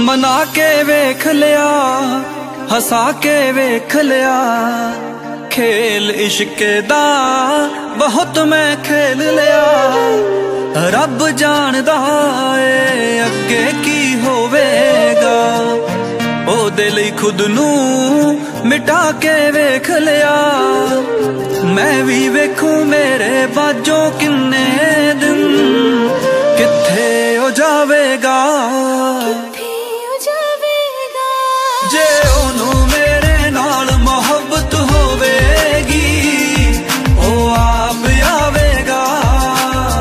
मना के वेख लिया, हसा के वेख लिया, खेल इश्क दा बहुत मैं खेल लिया। रब जानदा ए अगे की होवेगा, ओदे लई खुद नू मिटा के वेख लिया। मैं भी वेखूं मेरे बाजों किन्ने दिन, कित्थे हो जावेगा